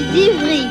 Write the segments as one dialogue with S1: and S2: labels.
S1: d'Ivry.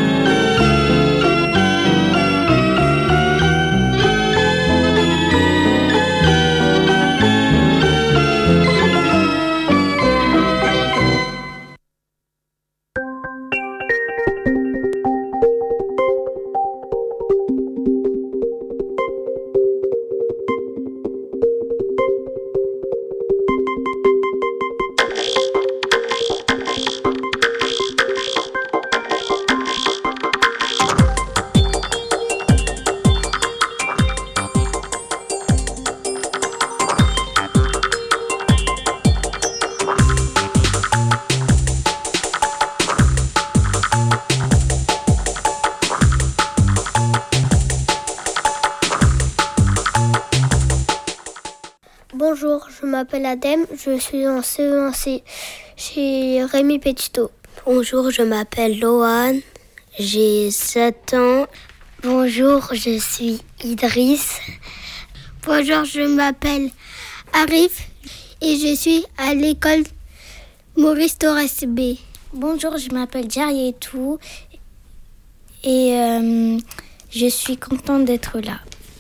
S2: Bonjour, je m'appelle Adem, je suis en CE1C chez Rémi Petito.
S3: Bonjour, je m'appelle Lohan, j'ai 7 ans.
S2: Bonjour, je suis Idriss.
S4: Bonjour, je m'appelle Arif et je suis à l'école Maurice Torres B.
S5: Bonjour, je m'appelle Djarietou et je suis contente d'être là.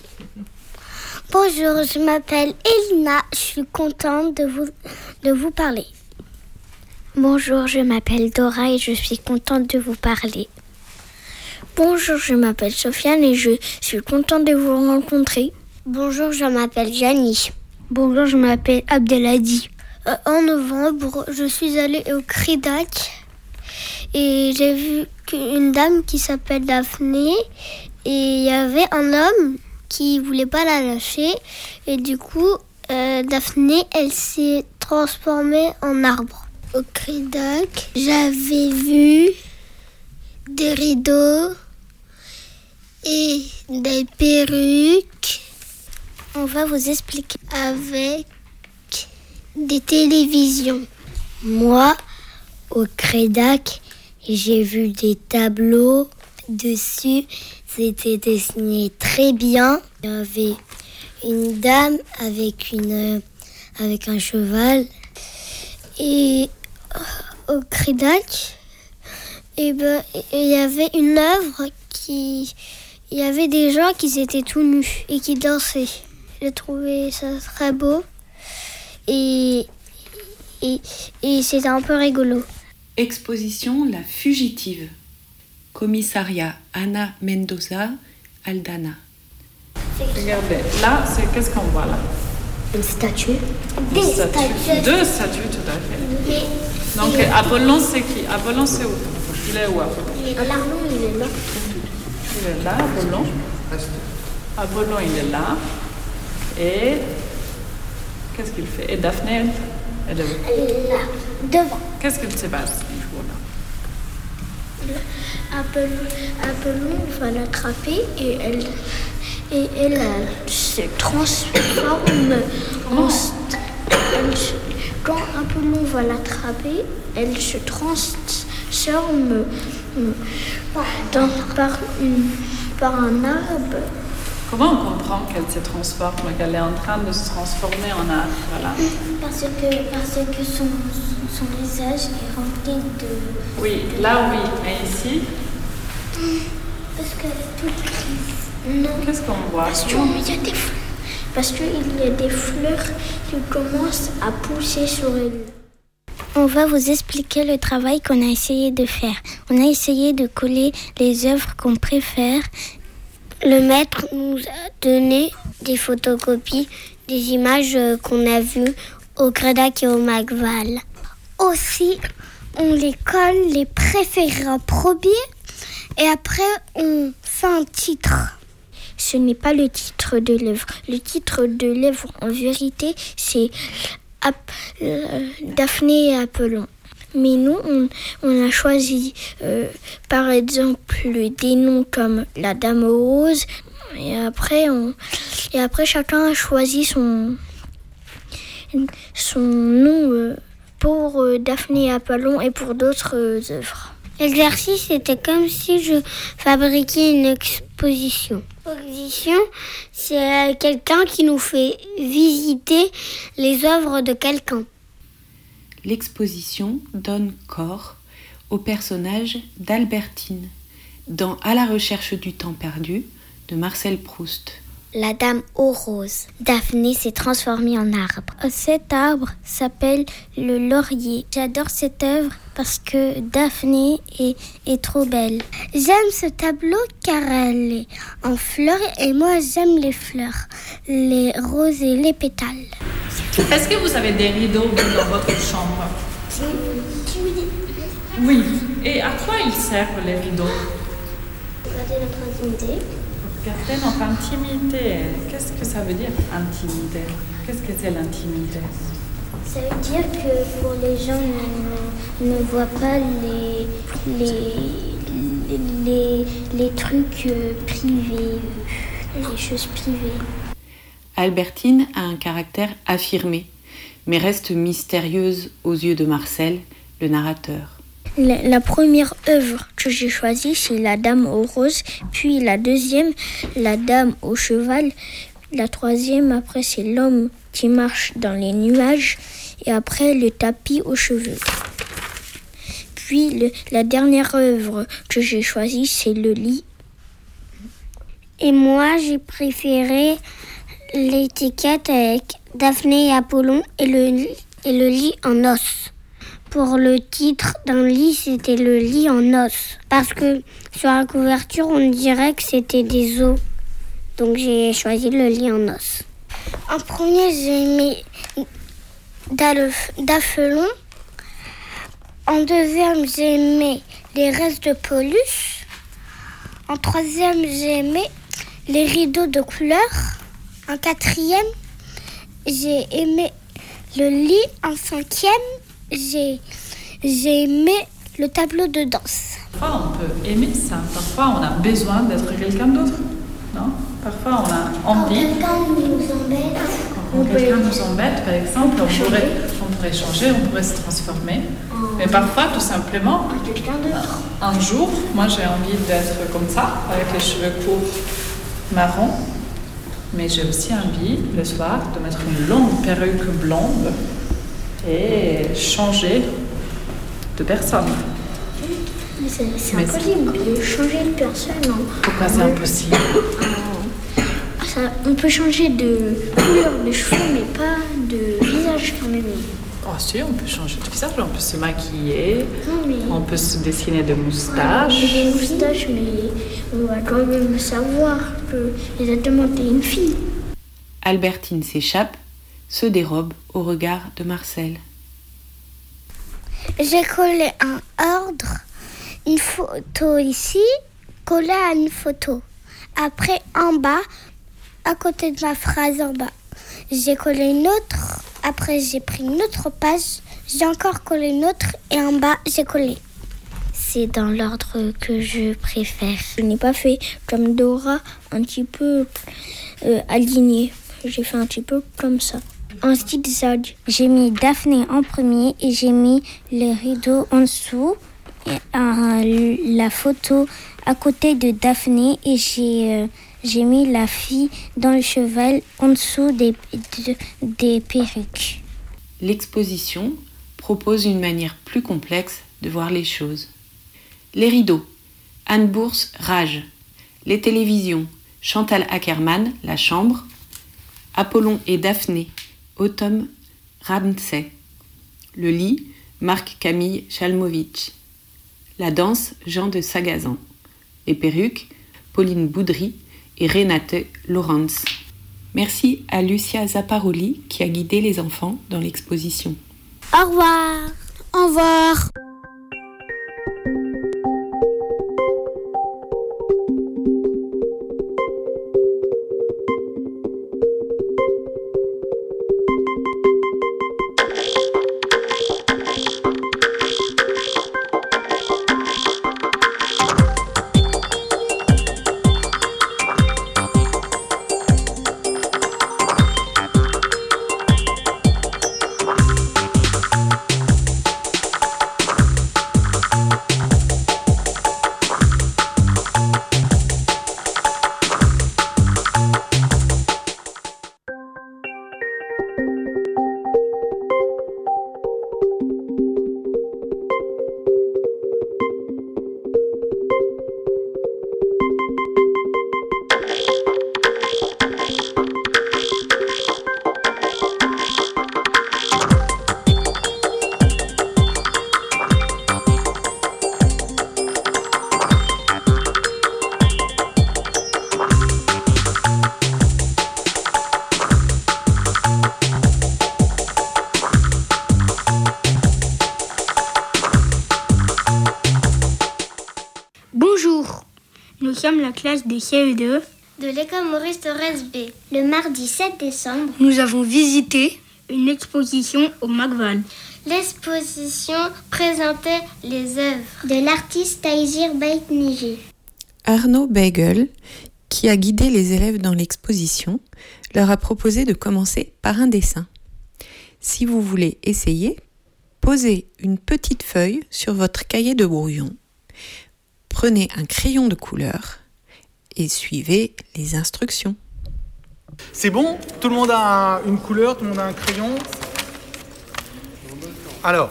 S6: Bonjour, je m'appelle Elina, je suis contente de vous parler.
S7: Bonjour, je m'appelle Dora et je suis contente de vous parler.
S8: Bonjour, je m'appelle Sofiane et je suis contente de vous rencontrer.
S9: Bonjour, je m'appelle Jani.
S10: Bonjour, je m'appelle Abdelhadi.
S11: En novembre, je suis allée au Crédac et j'ai vu une dame qui s'appelle Daphné et il y avait un homme qui voulait pas la lâcher et du coup Daphné elle s'est transformée en arbre.
S12: Au Crédac, j'avais vu des rideaux et des perruques.
S13: On va vous expliquer
S12: avec des télévisions.
S3: Moi, au Crédac, j'ai vu des tableaux dessus. C'était dessiné très bien. Il y avait une dame avec un cheval.
S11: Et au Crédac, il y avait une œuvre il y avait des gens qui étaient tout nus et qui dansaient. J'ai trouvé ça très beau et c'était un peu rigolo.
S14: Exposition La Fugitive. Commissariat Ana Mendoza, Aldana.
S15: Regardez, là, qu'est-ce qu'on voit là?
S3: Une statue.
S12: Deux statues,
S15: tout à fait. Donc, Apollon, c'est qui? Apollon, c'est où? Il est où, Apollon?
S12: Il est là.
S15: Il est là, Apollon. Apollon, il est là. Et qu'est-ce qu'il fait? Et Daphné, elle est où?
S12: Elle est là, devant.
S15: Qu'est-ce qu'il se passe?
S4: Apollon va l'attraper et elle se transforme quand Apollon va l'attraper, elle se transforme par un arbre.
S15: Comment on comprend qu'elle se transforme, qu'elle est en train de se transformer en arbre? Voilà.
S4: Parce que son visage est rempli de...
S15: Oui, là oui, mais ici...
S4: Parce qu'elle est toute grise. Non.
S15: Qu'est-ce qu'on voit?
S4: Parce qu'il y a des fleurs qui commencent à pousser sur elle.
S13: On va vous expliquer le travail qu'on a essayé de faire. On a essayé de coller les œuvres qu'on préfère.
S9: Le maître nous a donné des photocopies des images qu'on a vues au Crédac et au Magval.
S4: Aussi, on les colle, les préférés en premier et après on fait un titre.
S13: Ce n'est pas le titre de l'œuvre. Le titre de l'œuvre, en vérité, c'est Daphné et Apollon. Mais nous, on a choisi, par exemple, des noms comme la Dame Rose. Et après, chacun a choisi son nom pour Daphné et Apollon et pour d'autres œuvres.
S9: L'exercice était comme si je fabriquais une exposition. L'exposition, c'est quelqu'un qui nous fait visiter les œuvres de quelqu'un.
S14: L'exposition donne corps au personnage d'Albertine dans À la recherche du temps perdu de Marcel Proust.
S7: La dame aux roses. Daphné s'est transformée en arbre.
S5: Cet arbre s'appelle le laurier. J'adore cette œuvre parce que Daphné est trop belle.
S4: J'aime ce tableau car elle est en fleurs et moi j'aime les fleurs, les roses et les pétales.
S15: Est-ce que vous avez des rideaux dans votre chambre? Oui. Et à quoi ils servent les rideaux?
S7: Garder notre intimité.
S15: Garder notre intimité. Qu'est-ce que ça veut dire, intimité? Qu'est-ce que c'est l'intimité?
S7: Ça veut dire que pour les gens ne voient pas les trucs privés, les choses privées.
S14: Albertine a un caractère affirmé, mais reste mystérieuse aux yeux de Marcel, le narrateur.
S13: La première œuvre que j'ai choisie, c'est La Dame aux roses, puis la deuxième, La Dame au cheval, la troisième, après, c'est L'homme qui marche dans les nuages, et après, Le tapis aux cheveux. Puis, la dernière œuvre que j'ai choisie, c'est Le lit.
S9: Et moi, j'ai préféré l'étiquette avec Daphné et Apollon et le lit en os. Pour le titre d'un lit, c'était Le lit en os. Parce que sur la couverture, on dirait que c'était des os. Donc j'ai choisi Le lit en os. En premier, j'ai aimé Daphelon. En deuxième, j'ai aimé Les restes de Paulus. En troisième, j'ai aimé Les rideaux de couleur. En quatrième, j'ai aimé Le lit. En cinquième, j'ai aimé Le tableau de danse.
S15: Parfois, on peut aimer ça. Parfois, on a besoin d'être quelqu'un d'autre. Non? Parfois, on a envie. Quand quelqu'un nous embête, par exemple, on pourrait changer, on pourrait se transformer. Mais parfois, tout simplement, un jour, moi, j'ai envie d'être comme ça, avec les cheveux courts marrons. Mais j'ai aussi envie, le soir, de mettre une longue perruque blonde et changer de personne.
S13: Mais c'est impossible de changer de personne. Non?
S15: Pourquoi c'est impossible?
S13: On peut changer de couleur de cheveux, mais pas de visage quand même.
S15: Oh si, on peut changer de visage, on peut se maquiller, on peut se dessiner des moustaches.
S13: Des moustaches, mais on va quand même savoir que exactement t'es une fille.
S14: Albertine s'échappe, se dérobe au regard de Marcel.
S4: J'ai collé un ordre, une photo ici, collée à une photo. Après, en bas, à côté de ma phrase en bas, j'ai collé une autre. Après, j'ai pris une autre page, j'ai encore collé une autre et en bas, j'ai collé.
S7: C'est dans l'ordre que je préfère.
S13: Je n'ai pas fait comme Dora, un petit peu aligné. J'ai fait un petit peu comme ça, en zigzag.
S5: J'ai mis Daphné en premier et j'ai mis les rideaux en dessous, et, la photo à côté de Daphné et j'ai mis la fille dans le cheval en dessous des perruques.
S14: L'exposition propose une manière plus complexe de voir les choses. Les rideaux, Anne Bourse, Rage. Les télévisions, Chantal Ackerman, La Chambre. Apollon et Daphné, Autumn Ramsay. Le lit, Marc-Camille Chalmovitch. La danse, Jean de Sagazan. Les perruques, Pauline Boudry et Renate Lorenz. Merci à Lucia Zapparoli qui a guidé les enfants dans l'exposition.
S4: Au revoir.
S8: Au revoir.
S10: Nous sommes la classe des CE2
S2: de l'école Maurice Thorez B.
S12: Le mardi 7 décembre,
S10: nous avons visité une exposition au Magval.
S2: L'exposition présentait les œuvres
S12: de l'artiste Taïsir Baïtniji.
S14: Arnaud Beigel, qui a guidé les élèves dans l'exposition, leur a proposé de commencer par un dessin. Si vous voulez essayer, posez une petite feuille sur votre cahier de brouillon, prenez un crayon de couleur et suivez les instructions.
S1: C'est bon ? Tout le monde a une couleur, tout le monde a un crayon ? Alors,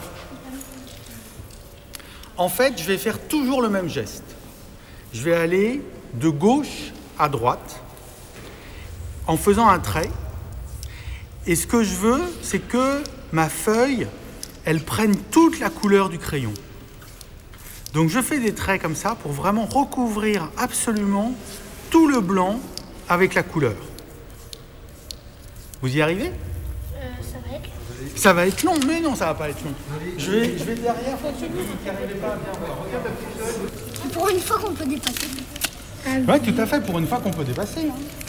S1: en fait, je vais faire toujours le même geste. Je vais aller de gauche à droite en faisant un trait. Et ce que je veux, c'est que ma feuille, elle prenne toute la couleur du crayon. Donc je fais des traits comme ça pour vraiment recouvrir absolument tout le blanc avec la couleur. Vous y arrivez ? Ça va être long, mais non, ça va pas être long. Je vais derrière pour ceux qui n'arrivaient pas à bien voir. Regarde la petite feuille.
S12: Pour une fois qu'on peut dépasser.
S1: Oui, tout à fait, pour une fois qu'on peut dépasser.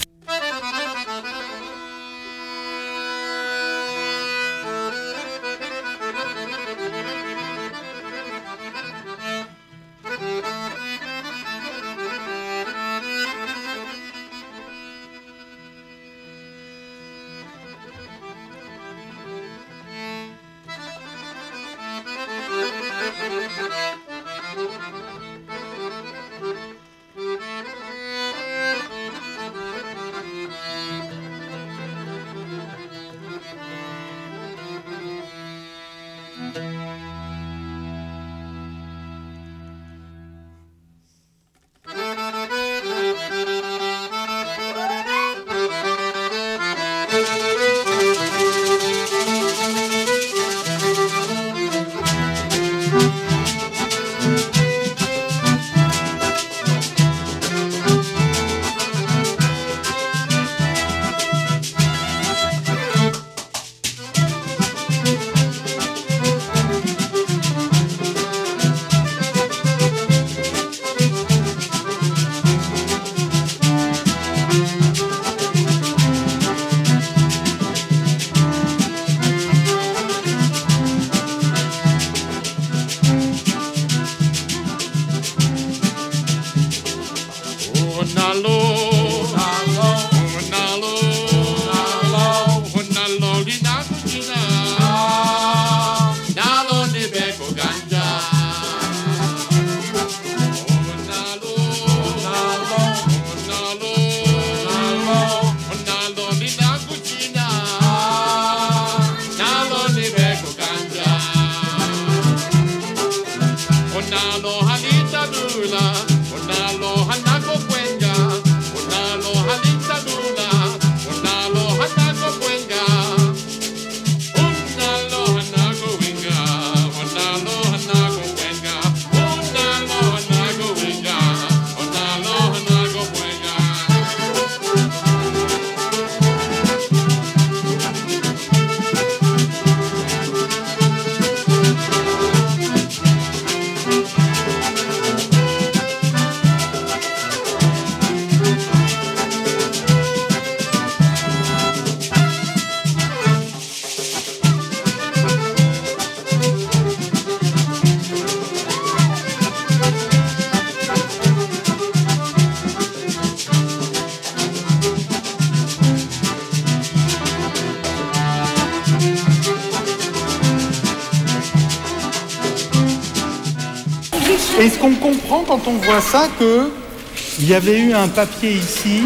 S1: Est-ce qu'on comprend quand on voit ça qu'il y avait eu un papier ici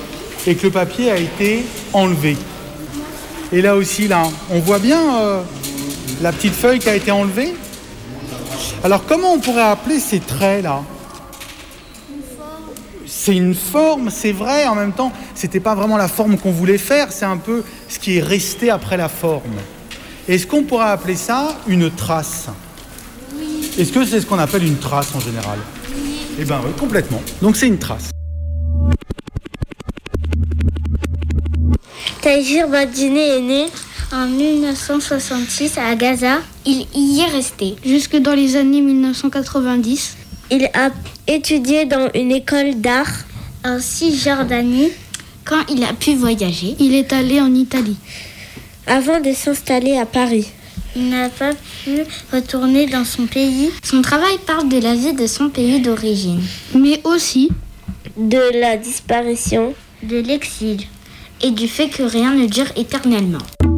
S1: et que le papier a été enlevé? Et là aussi, là, on voit bien la petite feuille qui a été enlevée. Alors comment on pourrait appeler ces traits-là? C'est une forme, c'est vrai, en même temps, c'était pas vraiment la forme qu'on voulait faire, c'est un peu ce qui est resté après la forme. Est-ce qu'on pourrait appeler ça une trace? Oui. Est-ce que c'est ce qu'on appelle une trace en général? Oui. Eh bien oui, complètement. Donc c'est une trace.
S5: Taïsir Baïtniji est né en 1966 à Gaza. Il y est resté
S10: jusque dans les années 1990.
S9: Il a étudié dans une école d'art en Cisjordanie.
S8: Quand il a pu voyager,
S10: il est allé en Italie.
S9: Avant de s'installer à Paris.
S5: Il n'a pas pu retourner dans son pays.
S8: Son travail parle de la vie de son pays d'origine.
S10: Mais aussi
S9: de la disparition,
S5: de l'exil
S8: et du fait que rien ne dure éternellement.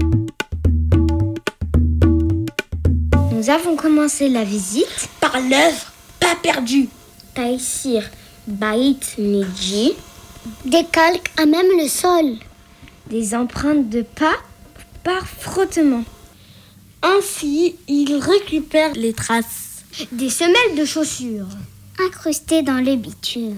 S5: Nous avons commencé la visite
S8: par l'œuvre Pas perdu.
S5: Taïsir Beit Neji.
S4: Des calques à même le sol.
S5: Des empreintes de pas par frottement.
S9: Ainsi, il récupère les traces.
S5: Des semelles de chaussures
S4: incrustées dans le bitume.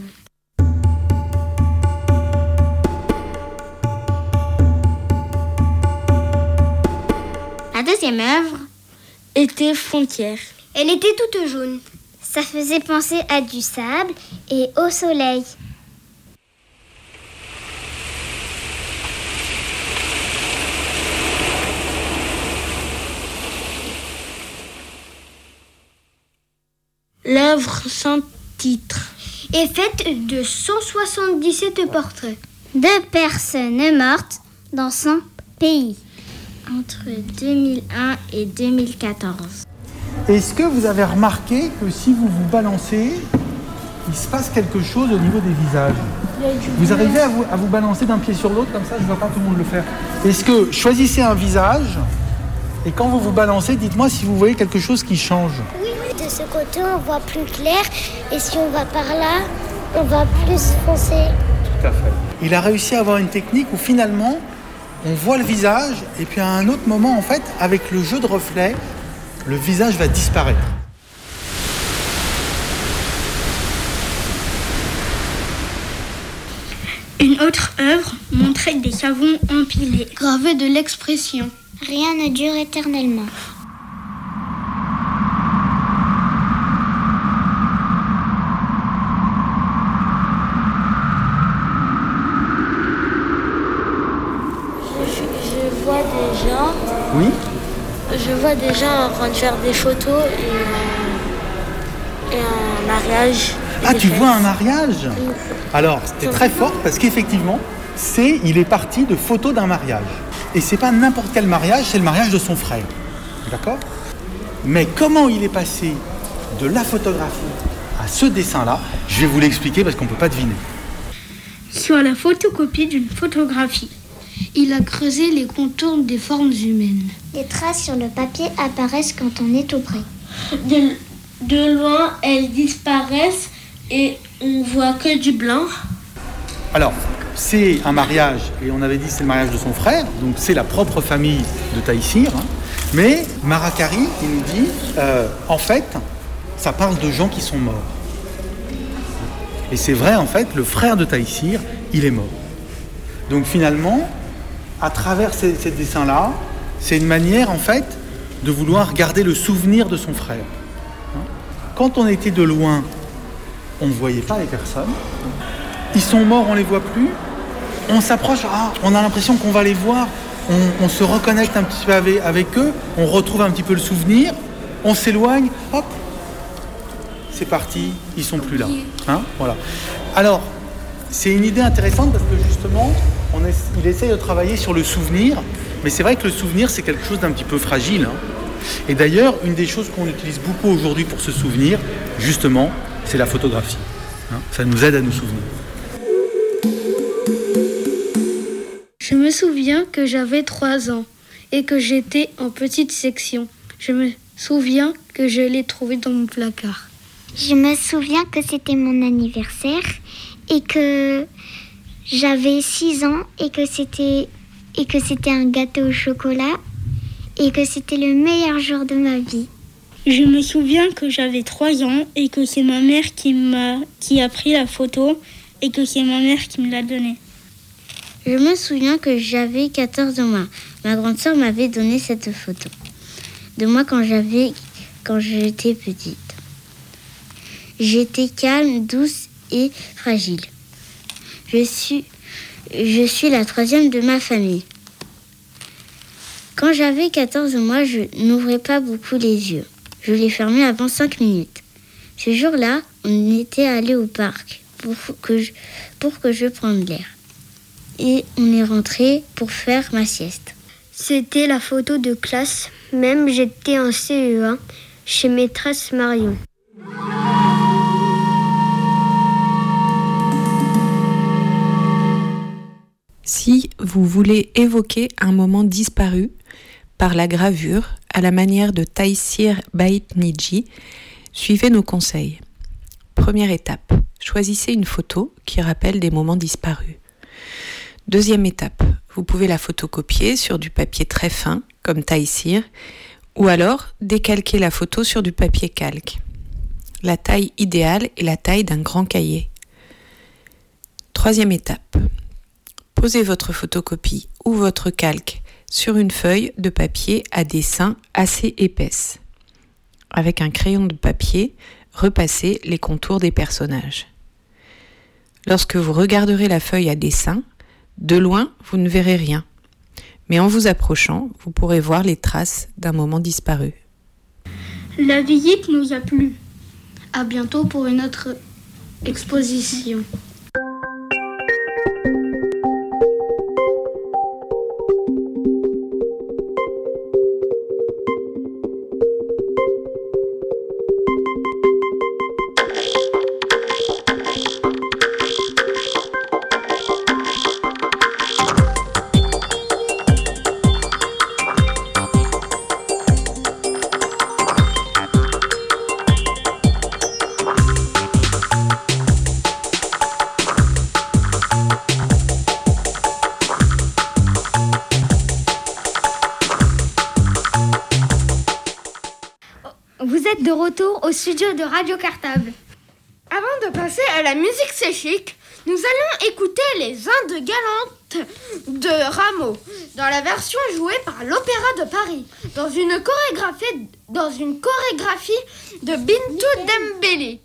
S8: La deuxième œuvre
S9: était Frontières.
S2: Elle était toute jaune. Ça faisait penser à du sable et au soleil.
S9: L'œuvre sans titre
S2: est faite de 177 portraits
S4: de personnes mortes dans son pays
S5: entre 2001 et 2014.
S1: Est-ce que vous avez remarqué que si vous vous balancez, il se passe quelque chose au niveau des visages? Vous arrivez à vous balancer d'un pied sur l'autre comme ça? Je ne vois pas tout le monde le faire. Est-ce que choisissez un visage et quand vous vous balancez, dites-moi si vous voyez quelque chose qui change.
S4: Oui, de ce côté, on voit plus clair et si on va par là, on va plus foncé.
S1: Tout à fait. Il a réussi à avoir une technique où finalement, on voit le visage et puis à un autre moment, en fait, avec le jeu de reflets, le visage va disparaître.
S10: Une autre œuvre montrait des savons empilés,
S2: gravés de l'expression.
S4: Rien ne dure éternellement.
S9: Je vois des gens.
S1: Oui.
S9: Je vois des gens en train de faire des photos et un mariage.
S1: Ah, tu vois un mariage? Alors, c'était très fort parce qu'effectivement, il est parti de photos d'un mariage. Et c'est pas n'importe quel mariage, c'est le mariage de son frère. D'accord? Mais comment il est passé de la photographie à ce dessin-là, je vais vous l'expliquer parce qu'on ne peut pas deviner.
S10: Sur la photocopie d'une photographie, il a creusé les contours des formes humaines.
S4: Les traces sur le papier apparaissent quand on est tout près.
S9: De loin, elles disparaissent et on voit que du blanc.
S1: Alors, c'est un mariage, et on avait dit c'est le mariage de son frère, donc c'est la propre famille de Taïsir. Hein. Mais Marakari, il nous dit, en fait, ça parle de gens qui sont morts. Et c'est vrai, en fait, le frère de Taïsir, il est mort. Donc finalement, à travers ces dessins-là, c'est une manière, en fait, de vouloir garder le souvenir de son frère. Quand on était de loin, on ne voyait pas les personnes. Ils sont morts, on ne les voit plus. On s'approche, on a l'impression qu'on va les voir. On se reconnecte un petit peu avec eux. On retrouve un petit peu le souvenir. On s'éloigne, hop, c'est parti, ils ne sont plus là. Hein, voilà. Alors, c'est une idée intéressante parce que justement, il essaye de travailler sur le souvenir. Mais c'est vrai que le souvenir, c'est quelque chose d'un petit peu fragile. Hein. Et d'ailleurs, une des choses qu'on utilise beaucoup aujourd'hui pour se souvenir, justement, c'est la photographie. Hein, ça nous aide à nous souvenir.
S10: Je me souviens que j'avais 3 ans et que j'étais en petite section. Je me souviens que je l'ai trouvé dans mon placard.
S4: Je me souviens que c'était mon anniversaire et que j'avais 6 ans et que c'était un gâteau au chocolat et que c'était le meilleur jour de ma vie.
S10: Je me souviens que j'avais 3 ans et que c'est ma mère qui a pris la photo et que c'est ma mère qui me l'a donnée.
S5: Je me souviens que j'avais 14 mois. Ma grande sœur m'avait donné cette photo de moi quand j'étais petite. J'étais calme, douce et fragile. Je suis la 3e de ma famille. Quand j'avais 14 mois, je n'ouvrais pas beaucoup les yeux. Je les fermais avant 5 minutes.
S9: Ce jour-là, on était allé au parc pour que je prenne l'air. Et on est rentré pour faire ma sieste.
S11: C'était la photo de classe, même j'étais en CE1 chez maîtresse Marion.
S14: Si vous voulez évoquer un moment disparu par la gravure à la manière de Taysir Baitniji, suivez nos conseils. Première étape, choisissez une photo qui rappelle des moments disparus. Deuxième étape, vous pouvez la photocopier sur du papier très fin, comme Taysir, ou alors décalquer la photo sur du papier calque. La taille idéale est la taille d'un grand cahier. Troisième étape, posez votre photocopie ou votre calque sur une feuille de papier à dessin assez épaisse. Avec un crayon de papier, repassez les contours des personnages. Lorsque vous regarderez la feuille à dessin, de loin, vous ne verrez rien. Mais en vous approchant, vous pourrez voir les traces d'un moment disparu.
S10: La visite nous a plu. À bientôt pour une autre exposition.
S11: Vous êtes de retour au studio de Radio Cartable. Avant de passer à la musique C'est Chic, nous allons écouter les Indes galantes de Rameau, dans la version jouée par l'Opéra de Paris, dans une chorégraphie de Bintou Dembélé.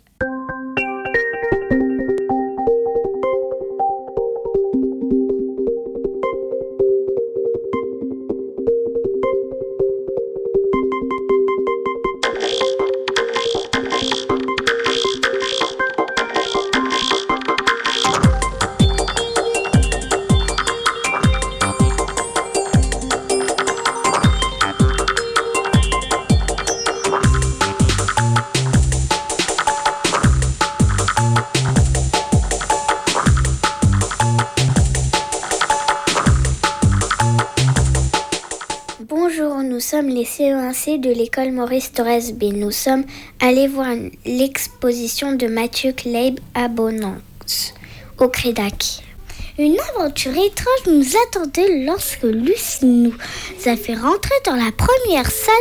S7: Nous sommes les CE1C de l'école Maurice Thorez B. Nous sommes allés voir l'exposition de Mathieu Kleib à Bonance, au Crédac.
S4: Une aventure étrange nous attendait lorsque Lucie nous a fait rentrer dans la première salle.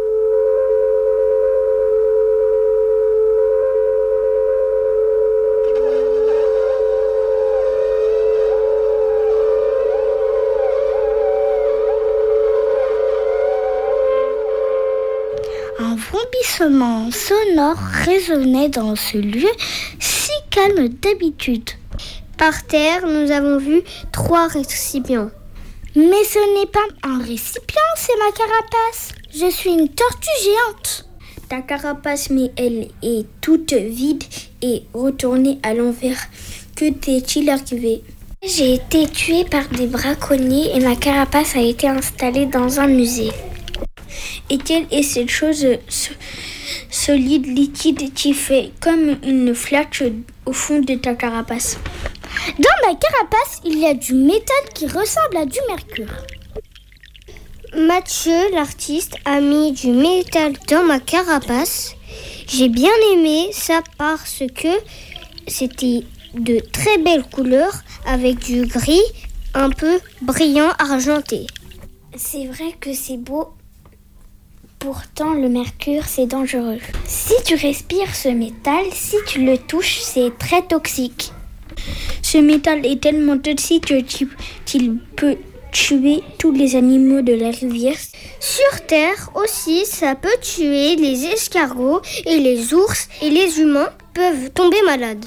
S4: Un vrombissement sonore résonnait dans ce lieu si calme d'habitude.
S11: Par terre, nous avons vu 3 récipients.
S4: Mais ce n'est pas un récipient, c'est ma carapace. Je suis une tortue géante.
S5: Ta carapace, mais elle est toute vide et retournée à l'envers. Que t'est-il arrivé ?
S7: J'ai été tuée par des braconniers et ma carapace a été installée dans un musée.
S5: Et quelle est cette chose solide, liquide, qui fait comme une flaque au fond de ta carapace ?
S4: Dans ma carapace, il y a du métal qui ressemble à du mercure.
S11: Mathieu, l'artiste, a mis du métal dans ma carapace. J'ai bien aimé ça parce que c'était de très belles couleurs avec du gris un peu brillant argenté.
S7: C'est vrai que c'est beau. Pourtant, le mercure, c'est dangereux. Si tu respires ce métal, si tu le touches, c'est très toxique.
S5: Ce métal est tellement toxique qu'il peut tuer tous les animaux de la rivière.
S11: Sur Terre aussi, ça peut tuer les escargots et les ours et les humains peuvent tomber malades.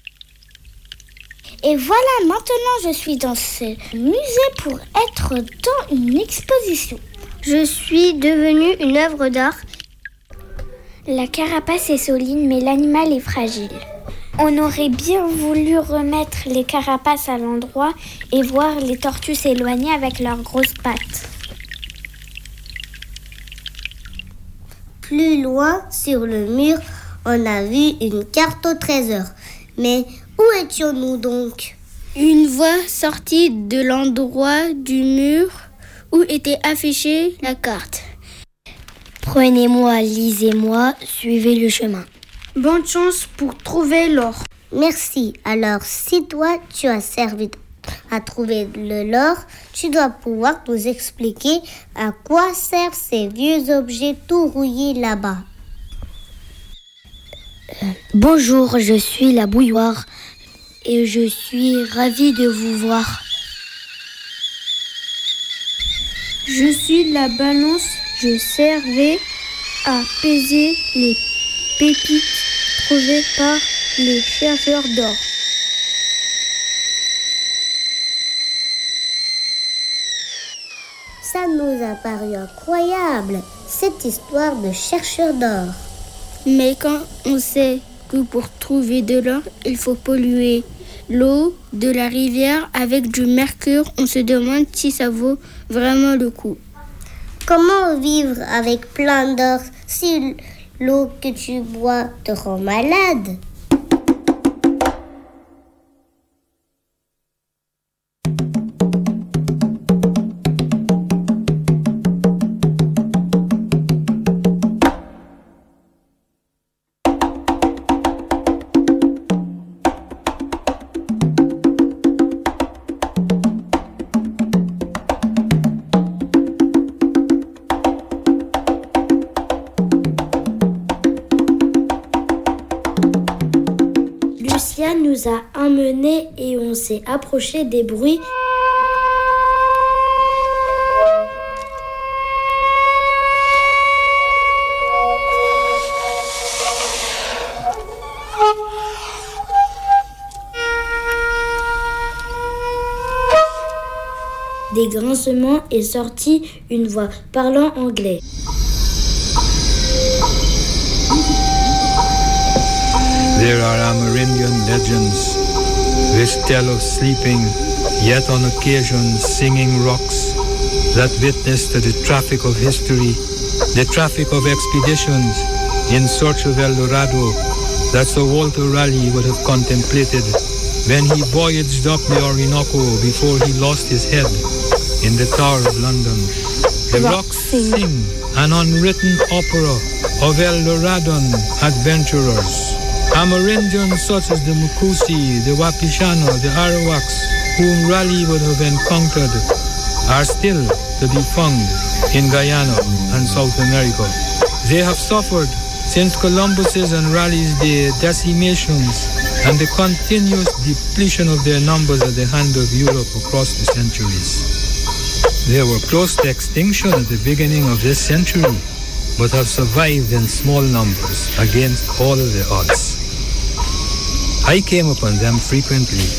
S4: Et voilà, maintenant je suis dans ce musée pour être dans une exposition.
S11: Je suis devenue une œuvre d'art.
S7: La carapace est solide, mais l'animal est fragile. On aurait bien voulu remettre les carapaces à l'endroit et voir les tortues s'éloigner avec leurs grosses pattes.
S16: Plus loin, sur le mur, on a vu une carte au trésor. Mais où étions-nous donc ?
S10: Une voix sortit de l'endroit du mur où était affichée la carte.
S3: Prenez-moi, lisez-moi, suivez le chemin.
S10: Bonne chance pour trouver l'or.
S16: Merci. Alors, si toi, tu as servi à trouver l'or, tu dois pouvoir nous expliquer à quoi servent ces vieux objets tout rouillés là-bas.
S3: Bonjour, je suis la bouilloire et je suis ravie de vous voir.
S10: Je suis la balance, je servais à peser les pépites trouvées par les chercheurs d'or.
S16: Ça nous a paru incroyable, cette histoire de chercheurs d'or.
S10: Mais quand on sait que pour trouver de l'or, il faut polluer l'eau de la rivière avec du mercure, on se demande si ça vaut vraiment le coup.
S16: Comment vivre avec plein d'or si l'eau que tu bois te rend malade ?
S3: Lucia nous a emmenés et on s'est approché des bruits. Des grincements est sortie une voix parlant anglais.
S17: There are Amerindian legends which tell of sleeping, yet on occasion singing rocks that witnessed the traffic of history, the traffic of expeditions in search of El Dorado that Sir Walter Raleigh would have contemplated when he voyaged up the Orinoco before he lost his head in the Tower of London. The rocks sing an unwritten opera of El Doradon adventurers. Amerindians such as the Mukusi, the Wapishana, the Arawaks, whom Raleigh would have encountered, are still to be found in Guyana and South America. They have suffered since Columbus's and Raleigh's day decimations and the continuous depletion of their numbers at the hand of Europe across the centuries. They were close to extinction at the beginning of this century, but have survived in small numbers against all of the odds. I came upon them frequently.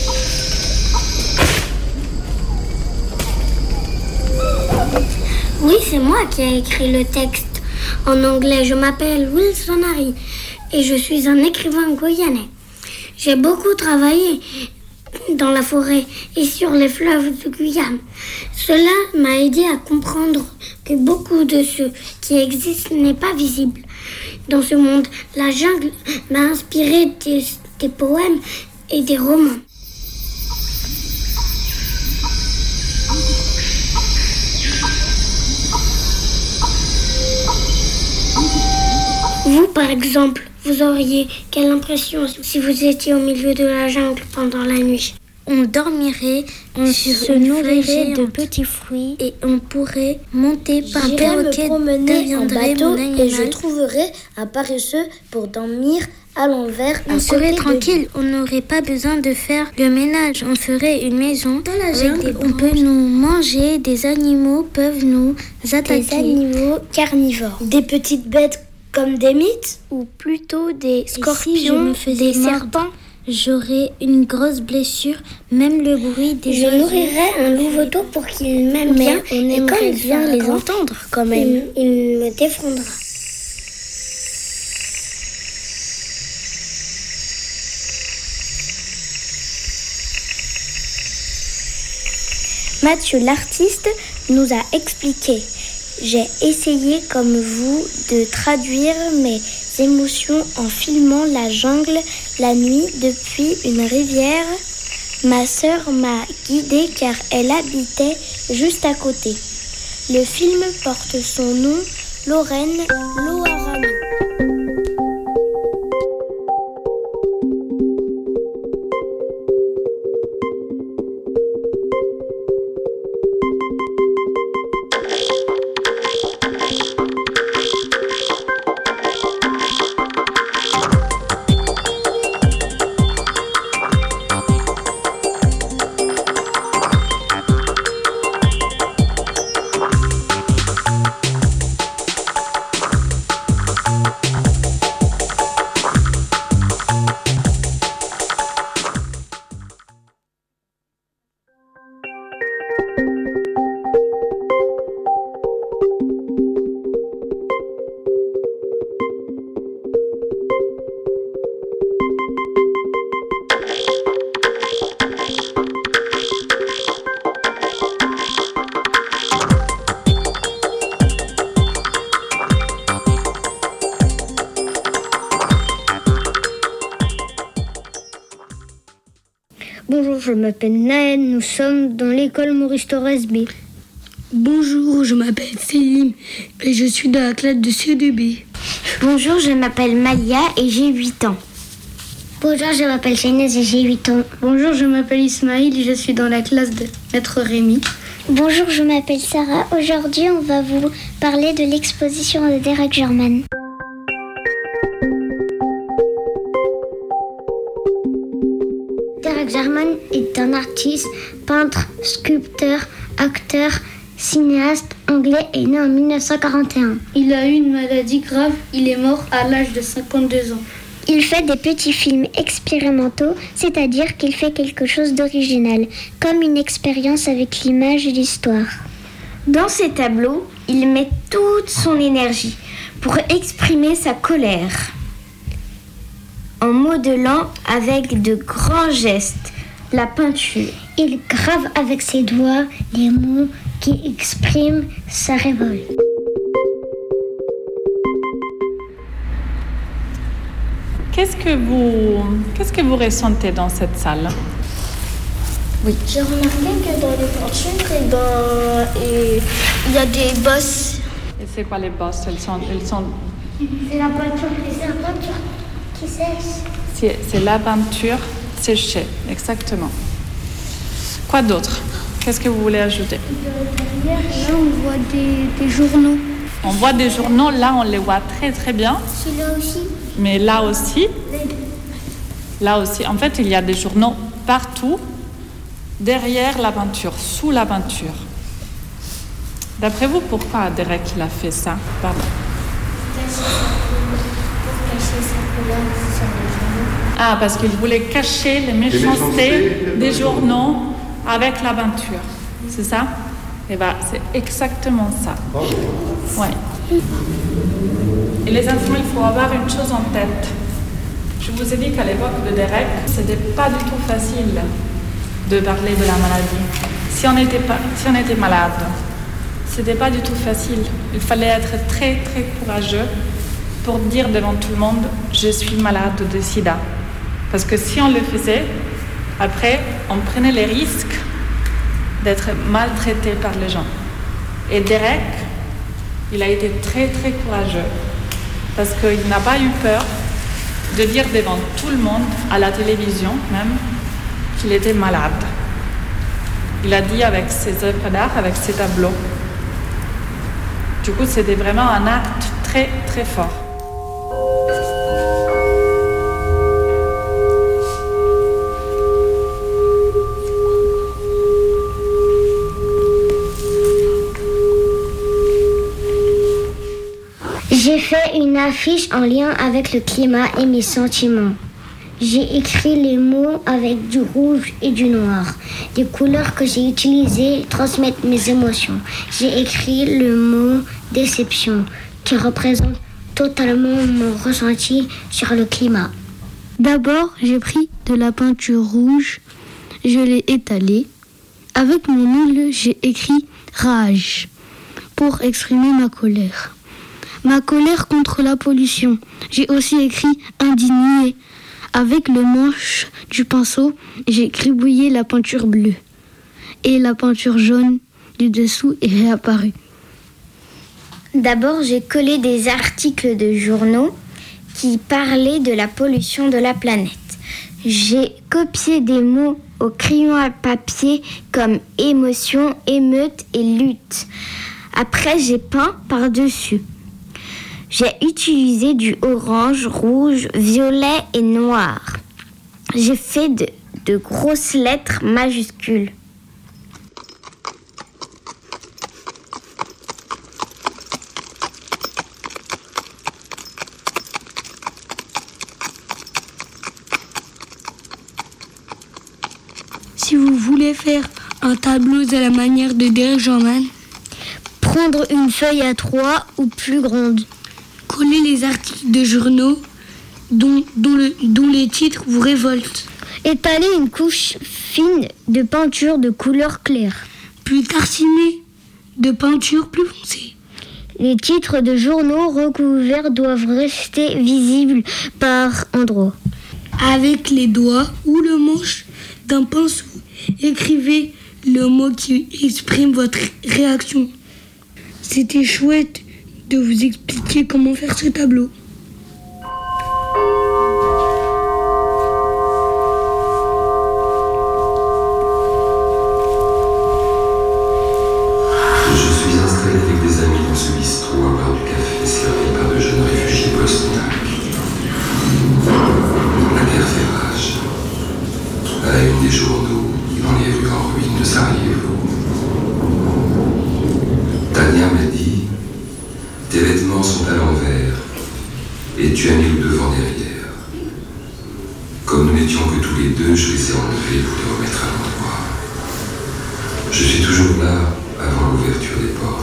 S9: Oui, c'est moi qui ai écrit le texte en anglais. Je m'appelle Wilson Harry et je suis un écrivain guyanais. J'ai beaucoup travaillé dans la forêt et sur les fleuves de Guyane. Cela m'a aidé à comprendre que beaucoup de ce qui existe n'est pas visible. Dans ce monde, la jungle m'a inspiré des poèmes et des romans. Vous, par exemple, vous auriez quelle impression si vous étiez au milieu de la jungle pendant la nuit ?
S5: On dormirait, on se nourrirait de petits fruits et on pourrait monter par un perroquet,
S3: promener en bateau et je
S5: animal.
S3: trouverais un paresseux pour dormir à l'envers.
S5: On serait tranquille, on n'aurait pas besoin de faire le ménage. On ferait une maison
S3: dans la
S5: avec
S3: jungle.
S5: on peut nous manger, des animaux peuvent nous attaquer.
S3: Des animaux carnivores. Des petites bêtes comme des mythes
S5: ou plutôt des scorpions,
S3: si je me faisais
S5: des serpents. J'aurais une grosse blessure, même le bruit des
S9: Je nourrirais un louveteau pour qu'il m'aime bien.
S3: On aimerait bien les entendre quand même.
S9: Il me défendra.
S5: Mathieu, l'artiste, nous a expliqué. J'ai essayé, comme vous, de traduire mes émotions en filmant la jungle la nuit depuis une rivière. Ma sœur m'a guidée car elle habitait juste à côté. Le film porte son nom, Lorraine Loarano.
S8: Bonjour, je m'appelle Naël, nous sommes dans l'école Maurice Thorez B.
S10: Bonjour, je m'appelle Céline et je suis dans la classe de CE2B.
S9: Bonjour, je m'appelle Malia et j'ai 8 ans.
S6: Bonjour, je m'appelle Chaynez et j'ai 8 ans.
S8: Bonjour, je m'appelle Ismaïl et je suis dans la classe de Maître Rémi.
S12: Bonjour, je m'appelle Sarah. Aujourd'hui, on va vous parler de l'exposition de Derek Jarman.
S6: Derek Jarman est un artiste, peintre, sculpteur, acteur, cinéaste anglais et né en 1941.
S8: Il a eu une maladie grave, il est mort à l'âge de 52 ans.
S12: Il fait des petits films expérimentaux, c'est-à-dire qu'il fait quelque chose d'original, comme une expérience avec l'image et l'histoire.
S5: Dans ses tableaux, il met toute son énergie pour exprimer sa colère, en modelant avec de grands gestes la peinture.
S6: Il grave avec ses doigts les mots qui expriment sa révolte.
S15: Qu'est-ce que vous ressentez dans cette salle?
S13: Oui. J'ai remarqué que dans les peintures, il y a des bosses.
S15: Et c'est quoi les bosses? Elles sont...
S6: C'est la peinture qui sèche.
S15: C'est la peinture séchée, exactement. Quoi d'autre? Qu'est-ce que vous voulez ajouter?
S13: Derrière, là, on voit des journaux.
S15: On voit des journaux, là, on les voit très très bien.
S6: Celui-là aussi.
S15: Mais là aussi, en fait, il y a des journaux partout, derrière la peinture, sous la peinture. D'après vous, pourquoi Derek il a fait ça? Pardon.
S6: Pour cacher sa couleur sur les journaux.
S15: Ah, parce qu'il voulait cacher les méchancetés des journaux avec la peinture. C'est ça? Eh bien, c'est exactement ça. Ouais. Et les enfants, il faut avoir une chose en tête. Je vous ai dit qu'à l'époque de Derek, c'était pas du tout facile de parler de la maladie. Si on était malade, c'était pas du tout facile. Il fallait être très très courageux pour dire devant tout le monde « je suis malade de sida ». Parce que si on le faisait, après, on prenait les risques d'être maltraité par les gens. Et Derek, il a été très très courageux parce qu'il n'a pas eu peur de dire devant tout le monde, à la télévision même, qu'il était malade. Il a dit avec ses œuvres d'art, avec ses tableaux. Du coup, c'était vraiment un acte très très fort.
S6: J'ai fait une affiche en lien avec le climat et mes sentiments. J'ai écrit les mots avec du rouge et du noir. Les couleurs que j'ai utilisées transmettent mes émotions. J'ai écrit le mot déception qui représente totalement mon ressenti sur le climat.
S10: D'abord, j'ai pris de la peinture rouge, je l'ai étalée.
S13: Avec mon ongle, j'ai écrit « rage » pour exprimer ma colère. Ma colère contre la pollution. J'ai aussi écrit « indigné ». Avec le manche du pinceau, j'ai gribouillé la peinture bleue. Et la peinture jaune du dessous est réapparue.
S7: D'abord, j'ai collé des articles de journaux qui parlaient de la pollution de la planète. J'ai copié des mots au crayon à papier comme émotion, émeute et lutte. Après, j'ai peint par-dessus. J'ai utilisé du orange, rouge, violet et noir. J'ai fait de grosses lettres majuscules.
S13: Si vous voulez faire un tableau à la manière de Derek Jarman,
S3: prendre une feuille A3 ou plus grande.
S13: Coller les articles de journaux dont les titres vous révoltent.
S3: Étaler une couche fine de peinture de couleur claire.
S13: Puis tartiner de peinture plus foncée.
S3: Les titres de journaux recouverts doivent rester visibles par endroits.
S13: Avec les doigts ou le manche d'un pinceau, écrivez le mot qui exprime votre réaction. C'était chouette de vous expliquer comment faire ce tableau.
S18: Je suis installé avec des amis dans ce bistrot à boire du café servi par de jeunes réfugiés bosniaques. La guerre fait rage. À la une des journaux, dans les rues en ruine de Sarajevo. Tania m'a dit: tes vêtements sont à l'envers et tu as mis le devant derrière. Comme nous n'étions que tous les deux, je les ai enlevés pour les remettre à l'endroit. Je suis toujours là avant l'ouverture des portes.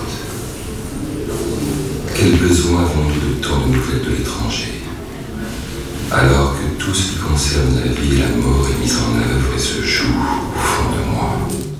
S18: Quel besoin avons-nous de tant de nouvelles de l'étranger, alors que tout ce qui concerne la vie et la mort est mis en œuvre et se joue au fond de moi.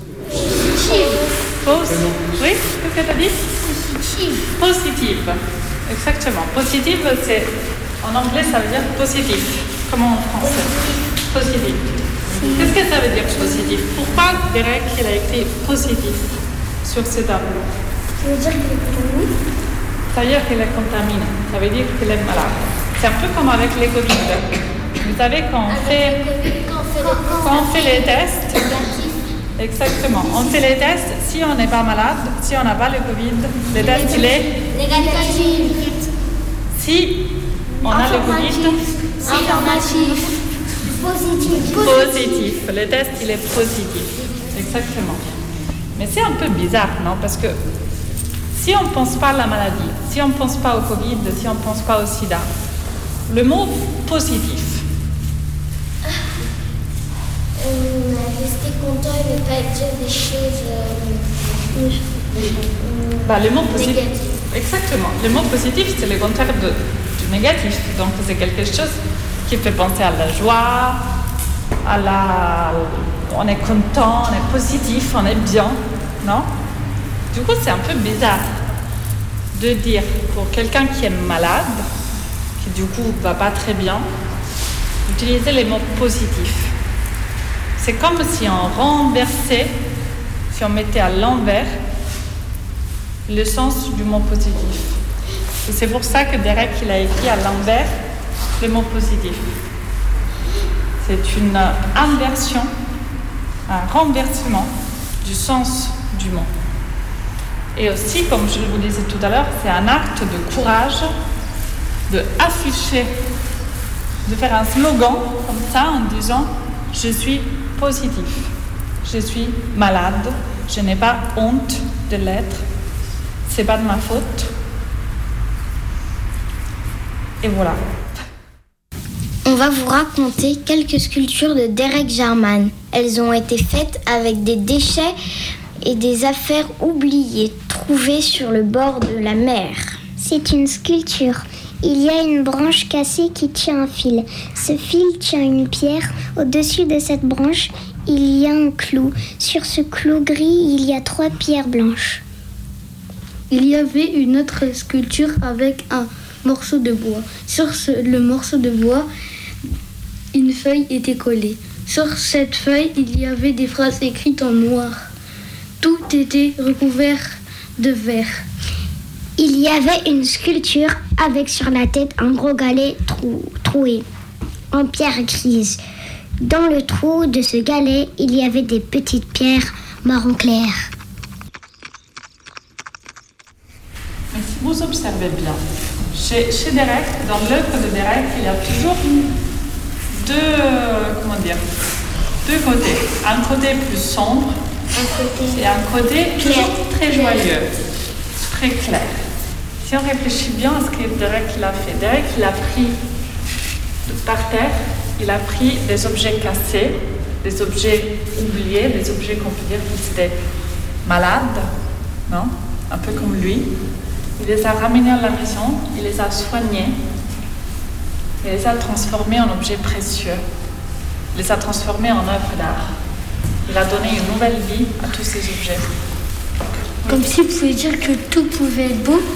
S15: Oui, qu'est-ce que tu as dit? Positive. Exactement. Positive, c'est en anglais, ça veut dire positif. Comment en français? Positif. Qu'est-ce que ça veut dire positif? Pourquoi Derek il a écrit positif sur ce tableau?
S4: Ça veut dire qu'il est contaminé.
S15: Ça veut dire qu'il est contaminé. Ça veut dire qu'il est malade. C'est un peu comme avec les Covid. Vous savez, quand on fait les tests, exactement, on fait les tests, si on n'est pas malade, si on n'a pas le Covid, le test il est
S4: négatif.
S15: Si on a le Covid,
S4: Informatif.
S15: Positif. Le test il est positif. Exactement. Mais c'est un peu bizarre, non? Parce que si on ne pense pas à la maladie, si on ne pense pas au Covid, si on ne pense pas au sida, le mot positif.
S4: Rester content et ne pas dire des choses
S15: Le mot positif.
S4: négatives.
S15: Exactement. Le mot positif, c'est le contraire du négatif. Donc c'est quelque chose qui fait penser à la joie, on est content, on est positif, on est bien, non? Du coup, c'est un peu bizarre de dire pour quelqu'un qui est malade, qui du coup va pas très bien, d'utiliser les mots positifs. C'est comme si on renversait, si on mettait à l'envers le sens du mot positif. Et c'est pour ça que Derek il a écrit à l'envers le mot positif. C'est une inversion, un renversement du sens du mot. Et aussi, comme je vous disais tout à l'heure, c'est un acte de courage de afficher, de faire un slogan comme ça en disant « Je suis positif, je suis malade, je n'ai pas honte de l'être, c'est pas de ma faute. » Et voilà.
S7: On va vous raconter quelques sculptures de Derek Jarman. Elles ont été faites avec des déchets et des affaires oubliées, trouvées sur le bord de la mer.
S12: C'est une sculpture. Il y a une branche cassée qui tient un fil. Ce fil tient une pierre. Au-dessus de cette branche, il y a un clou. Sur ce clou gris, il y a 3 pierres blanches.
S10: Il y avait une autre sculpture avec un morceau de bois. Sur le morceau de bois, une feuille était collée. Sur cette feuille, il y avait des phrases écrites en noir. Tout était recouvert de verre.
S12: Il y avait une sculpture avec sur la tête un gros galet troué en pierre grise. Dans le trou de ce galet, il y avait des petites pierres marron clair.
S15: Mais si vous observez bien, chez Derek, dans l'œuvre de Derek, il y a toujours deux côtés. Un côté plus sombre et un côté toujours très joyeux, très clair. Si on réfléchit bien à ce que Derek a fait, Derek il a pris par terre, il a pris des objets cassés, des objets oubliés, des objets qu'on peut dire qu'ils étaient malades, non? Un peu comme lui. Il les a ramenés à la maison, il les a soignés, il les a transformés en objets précieux, il les a transformés en œuvres d'art. Il a donné une nouvelle vie à tous ces objets.
S10: Comme si vous pouviez dire que tout pouvait être beau.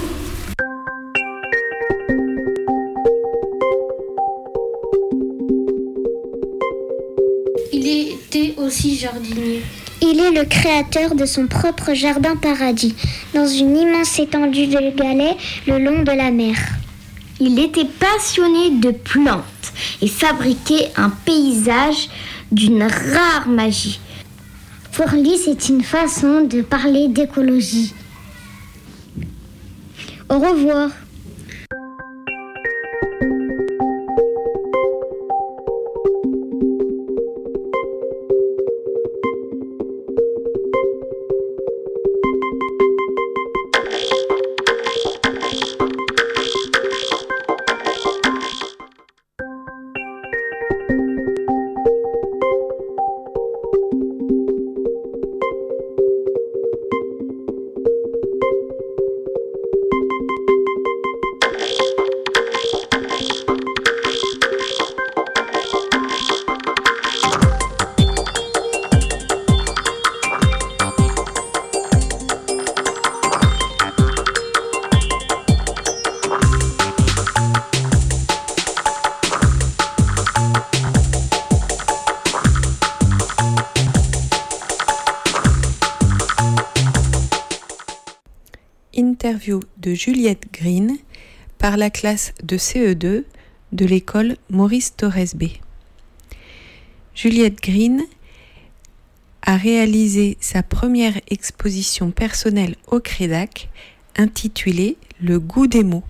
S10: Il était aussi jardinier.
S12: Il est le créateur de son propre jardin paradis, dans une immense étendue de galets le long de la mer.
S19: Il était passionné de plantes et fabriquait un paysage d'une rare magie.
S12: Pour lui, c'est une façon de parler d'écologie. Au revoir.
S14: Interview de Juliette Green par la classe de CE2 de l'école Maurice Thorez-B. Juliette Green a réalisé sa première exposition personnelle au Crédac intitulée Le goût des mots.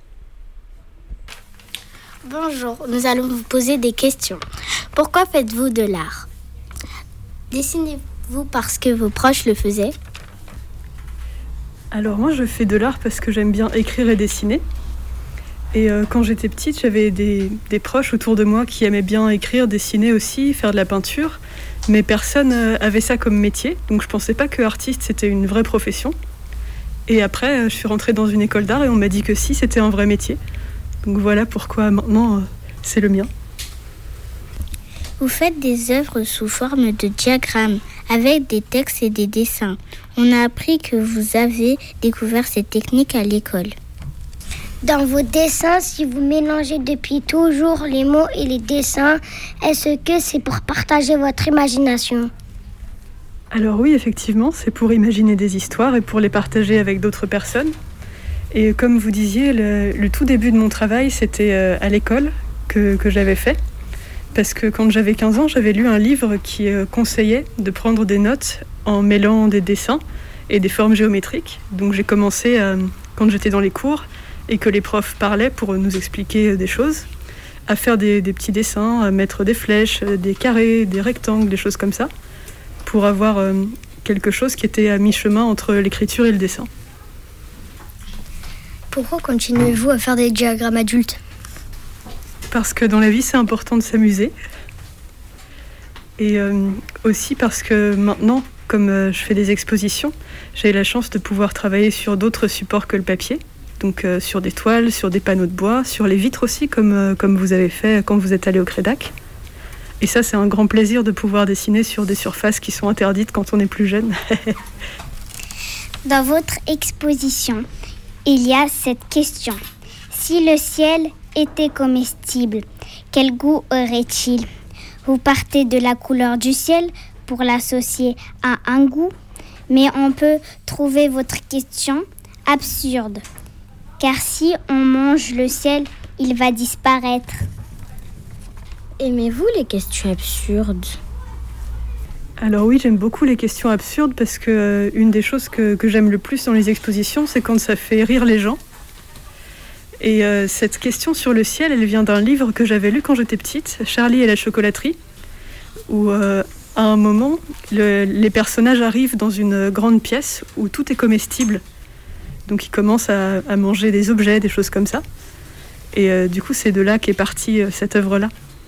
S7: Bonjour, nous allons vous poser des questions. Pourquoi faites-vous de l'art? Dessinez-vous parce que vos proches le faisaient?
S20: Alors moi je fais de l'art parce que j'aime bien écrire et dessiner. Et quand j'étais petite, j'avais des proches autour de moi qui aimaient bien écrire, dessiner aussi, faire de la peinture. Mais personne avait ça comme métier, donc je pensais pas que artiste c'était une vraie profession. Et après je suis rentrée dans une école d'art et on m'a dit que si, c'était un vrai métier. Donc voilà pourquoi maintenant c'est le mien.
S7: Vous faites des œuvres sous forme de diagrammes, avec des textes et des dessins. On a appris que vous avez découvert cette technique à l'école.
S12: Dans vos dessins, si vous mélangez depuis toujours les mots et les dessins, est-ce que c'est pour partager votre imagination?
S20: Alors oui, effectivement, c'est pour imaginer des histoires et pour les partager avec d'autres personnes. Et comme vous disiez, le tout début de mon travail, c'était à l'école que j'avais fait. Parce que quand j'avais 15 ans, j'avais lu un livre qui conseillait de prendre des notes en mêlant des dessins et des formes géométriques. Donc j'ai commencé, quand j'étais dans les cours et que les profs parlaient pour nous expliquer des choses, à faire des petits dessins, à mettre des flèches, des carrés, des rectangles, des choses comme ça, pour avoir quelque chose qui était à mi-chemin entre l'écriture et le dessin.
S13: Pourquoi continuez-vous à faire des diagrammes adultes ?
S20: Parce que dans la vie, c'est important de s'amuser. Et aussi parce que maintenant, comme je fais des expositions, j'ai la chance de pouvoir travailler sur d'autres supports que le papier. Donc sur des toiles, sur des panneaux de bois, sur les vitres aussi, comme vous avez fait quand vous êtes allé au Crédac. Et ça, c'est un grand plaisir de pouvoir dessiner sur des surfaces qui sont interdites quand on est plus jeune.
S9: Dans votre exposition, il y a cette question. Si le ciel était comestible, quel goût aurait-il ? Vous partez de la couleur du ciel pour l'associer à un goût, mais on peut trouver votre question absurde. Car si on mange le ciel, il va disparaître.
S8: Aimez-vous les questions absurdes ?
S20: Alors oui, j'aime beaucoup les questions absurdes parce que une des choses que j'aime le plus dans les expositions, c'est quand ça fait rire les gens. Et cette question sur le ciel, elle vient d'un livre que j'avais lu quand j'étais petite, Charlie et la chocolaterie, où à un moment, les personnages arrivent dans une grande pièce où tout est comestible. Donc ils commencent à manger des objets, des choses comme ça. Et du coup, c'est de là qu'est partie cette œuvre-là.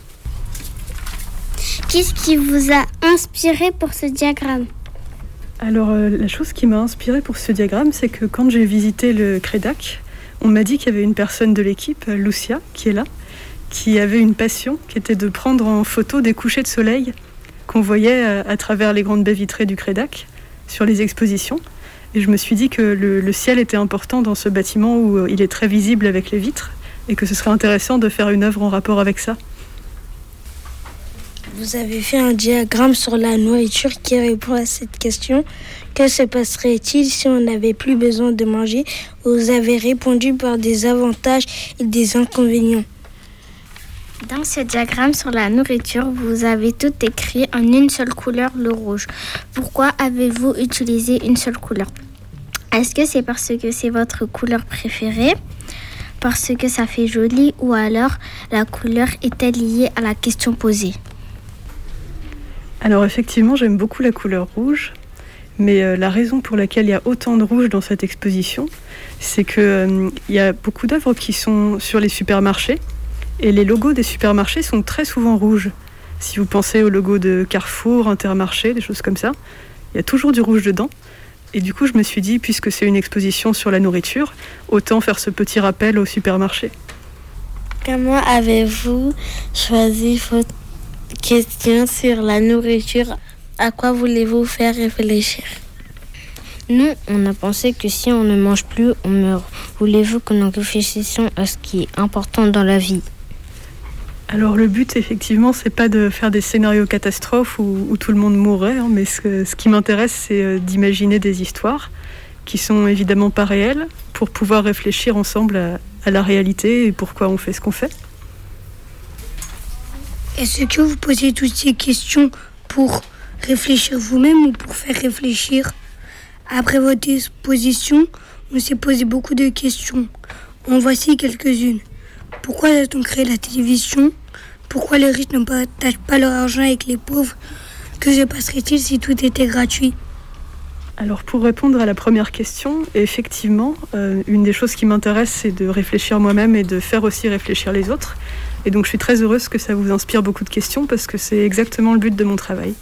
S9: Qu'est-ce qui vous a inspiré pour ce diagramme ?
S20: Alors, la chose qui m'a inspirée pour ce diagramme, c'est que quand j'ai visité le Crédac, on m'a dit qu'il y avait une personne de l'équipe, Lucia, qui est là, qui avait une passion, qui était de prendre en photo des couchers de soleil qu'on voyait à travers les grandes baies vitrées du Crédac, sur les expositions. Et je me suis dit que le ciel était important dans ce bâtiment où il est très visible avec les vitres, et que ce serait intéressant de faire une œuvre en rapport avec ça.
S8: Vous avez fait un diagramme sur la nourriture qui répond à cette question. Que se passerait-il si on n'avait plus besoin de manger ? Vous avez répondu par des avantages et des inconvénients.
S7: Dans ce diagramme sur la nourriture, vous avez tout écrit en une seule couleur, le rouge. Pourquoi avez-vous utilisé une seule couleur ? Est-ce que c'est parce que c'est votre couleur préférée ? Parce que ça fait joli, ou alors la couleur est liée à la question posée ?
S20: Alors effectivement, j'aime beaucoup la couleur rouge, mais la raison pour laquelle il y a autant de rouge dans cette exposition, c'est qu'il y a beaucoup d'œuvres qui sont sur les supermarchés, et les logos des supermarchés sont très souvent rouges. Si vous pensez au logo de Carrefour, Intermarché, des choses comme ça, il y a toujours du rouge dedans. Et du coup, je me suis dit, puisque c'est une exposition sur la nourriture, autant faire ce petit rappel au supermarché.
S8: Comment avez-vous choisi votre question sur la nourriture? À quoi voulez-vous faire réfléchir?
S7: Nous, on a pensé que si on ne mange plus, on meurt. Voulez-vous que nous réfléchissions à ce qui est important dans la vie?
S20: Alors le but, effectivement, c'est pas de faire des scénarios catastrophes où tout le monde mourrait, hein, mais ce qui m'intéresse, c'est d'imaginer des histoires qui sont évidemment pas réelles, pour pouvoir réfléchir ensemble à la réalité et pourquoi on fait ce qu'on fait.
S10: Est-ce que vous posez toutes ces questions pour réfléchir vous-même ou pour faire réfléchir? Après votre exposition, on s'est posé beaucoup de questions. En voici quelques-unes. Pourquoi a-t-on créé la télévision? Pourquoi les riches ne partagent pas leur argent avec les pauvres? Que se passerait-il si tout était gratuit?
S20: Alors pour répondre à la première question, effectivement, une des choses qui m'intéresse, c'est de réfléchir moi-même et de faire aussi réfléchir les autres. Et donc je suis très heureuse que ça vous inspire beaucoup de questions parce que c'est exactement le but de mon travail.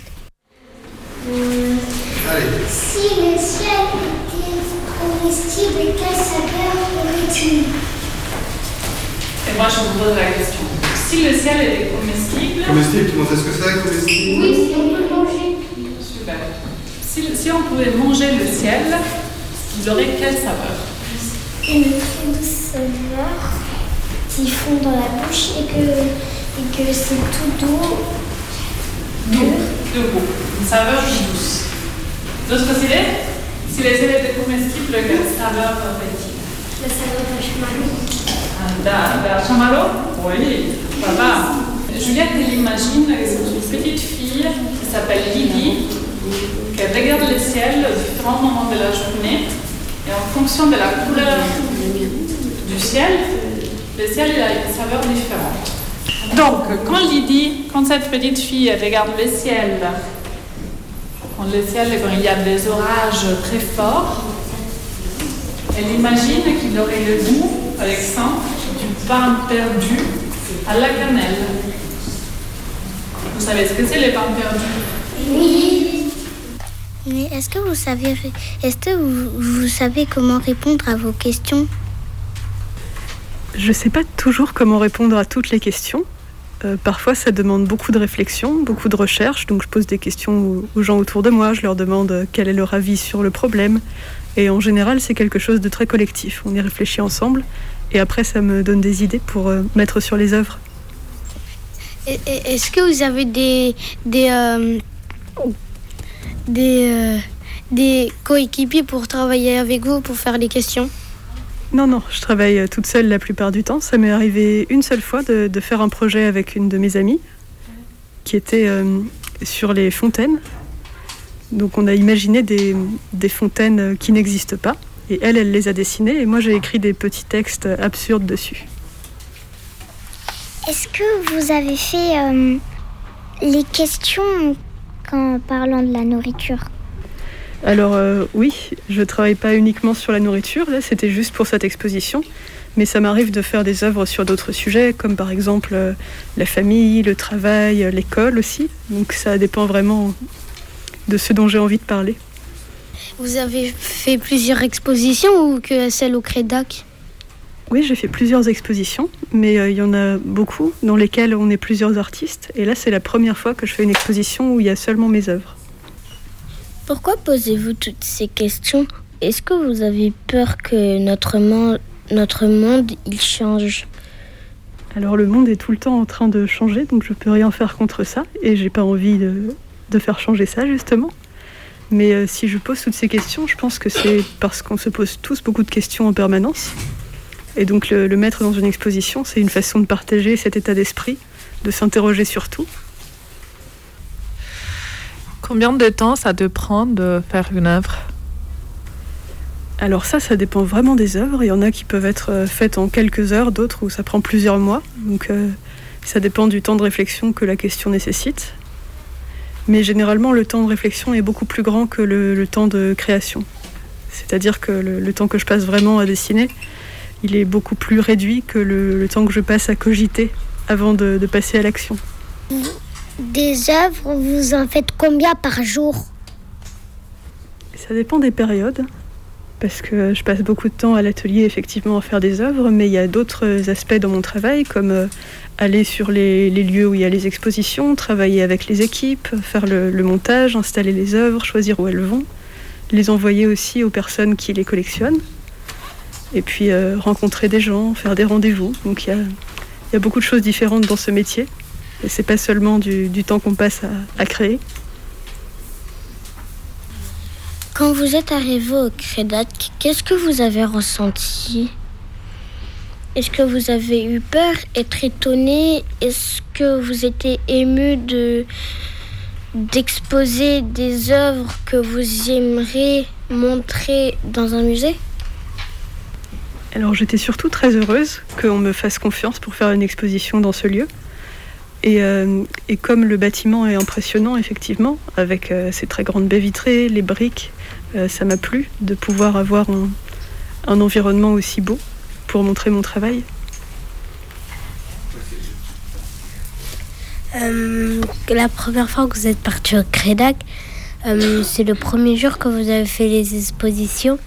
S4: Si le ciel était comestible, quelle saveur aurait-il?
S15: Et moi je vous pose la question. Si le ciel était comestible...
S21: Comestible, tout le monde sait ce que c'est, comestible?
S4: Oui, si on peut le manger.
S15: Super. Si on pouvait manger le ciel, il aurait quelle saveur?
S4: Une très douce saveur qui fond dans la bouche et que c'est tout doux.
S15: De goût. Une saveur douce. D'autres idées? Si le ciel était comestible, quelle saveur aurait-il?
S4: La saveur d'un chamallow.
S15: D'un chamallow? Oui, papa. Juliette, elle imagine que c'est une petite fille qui s'appelle Lydie, qu'elle regarde le ciel à différents moments de la journée, et en fonction de la couleur du ciel, le ciel il a une saveur différente. Donc, quand cette petite fille regarde le ciel, quand il y a des orages très forts, elle imagine qu'il aurait le goût, par exemple, du pain perdu à la cannelle. Vous savez ce que c'est les pains perdus?
S4: Oui.
S7: Mais est-ce que vous savez comment répondre à vos questions?
S20: Je ne sais pas toujours comment répondre à toutes les questions, Parfois, ça demande beaucoup de réflexion, beaucoup de recherche. Donc, je pose des questions aux gens autour de moi. Je leur demande quel est leur avis sur le problème. Et en général, c'est quelque chose de très collectif. On y réfléchit ensemble. Et après, ça me donne des idées pour mettre sur les œuvres.
S13: Est-ce que vous avez des coéquipiers pour travailler avec vous, pour faire les questions?
S20: Non, je travaille toute seule la plupart du temps. Ça m'est arrivé une seule fois de faire un projet avec une de mes amies qui était sur les fontaines. Donc on a imaginé des fontaines qui n'existent pas. Et elle les a dessinées et moi j'ai écrit des petits textes absurdes dessus.
S4: Est-ce que vous avez fait les questions en parlant de la nourriture?
S20: Alors oui, je travaille pas uniquement sur la nourriture, là c'était juste pour cette exposition, mais ça m'arrive de faire des œuvres sur d'autres sujets, comme par exemple la famille, le travail, l'école aussi, donc ça dépend vraiment de ce dont j'ai envie de parler.
S13: Vous avez fait plusieurs expositions ou que celle au Crédac?
S20: Oui, j'ai fait plusieurs expositions, mais il y en a beaucoup dans lesquelles on est plusieurs artistes, et là c'est la première fois que je fais une exposition où il y a seulement mes œuvres.
S8: Pourquoi posez-vous toutes ces questions? Est-ce que vous avez peur que notre monde il change?
S20: Alors le monde est tout le temps en train de changer, donc je peux rien faire contre ça, et j'ai pas envie de faire changer ça justement. Mais si je pose toutes ces questions, je pense que c'est parce qu'on se pose tous beaucoup de questions en permanence. Et donc le mettre dans une exposition, c'est une façon de partager cet état d'esprit, de s'interroger sur tout.
S15: Combien de temps ça te prend de faire une œuvre?
S20: Alors ça dépend vraiment des œuvres. Il y en a qui peuvent être faites en quelques heures, d'autres où ça prend plusieurs mois. Donc ça dépend du temps de réflexion que la question nécessite. Mais généralement, le temps de réflexion est beaucoup plus grand que le temps de création. C'est-à-dire que le temps que je passe vraiment à dessiner, il est beaucoup plus réduit que le temps que je passe à cogiter avant de passer à l'action.
S4: Des œuvres, vous en faites combien par jour?
S20: Ça dépend des périodes, parce que je passe beaucoup de temps à l'atelier effectivement à faire des œuvres, mais il y a d'autres aspects dans mon travail, comme aller sur les lieux où il y a les expositions, travailler avec les équipes, faire le montage, installer les œuvres, choisir où elles vont, les envoyer aussi aux personnes qui les collectionnent, et puis rencontrer des gens, faire des rendez-vous. Donc il y a beaucoup de choses différentes dans ce métier. Et c'est pas seulement du temps qu'on passe à créer.
S8: Quand vous êtes arrivé au Crédac, qu'est-ce que vous avez ressenti? Est-ce que vous avez eu peur, être étonné? Est-ce que vous étiez ému d'exposer des œuvres que vous aimeriez montrer dans un musée?
S20: Alors j'étais surtout très heureuse qu'on me fasse confiance pour faire une exposition dans ce lieu. Et comme le bâtiment est impressionnant, effectivement, avec ses très grandes baies vitrées, les briques, ça m'a plu de pouvoir avoir un environnement aussi beau pour montrer mon travail.
S8: La première fois que vous êtes parti au Crédac, c'est le premier jour que vous avez fait les expositions?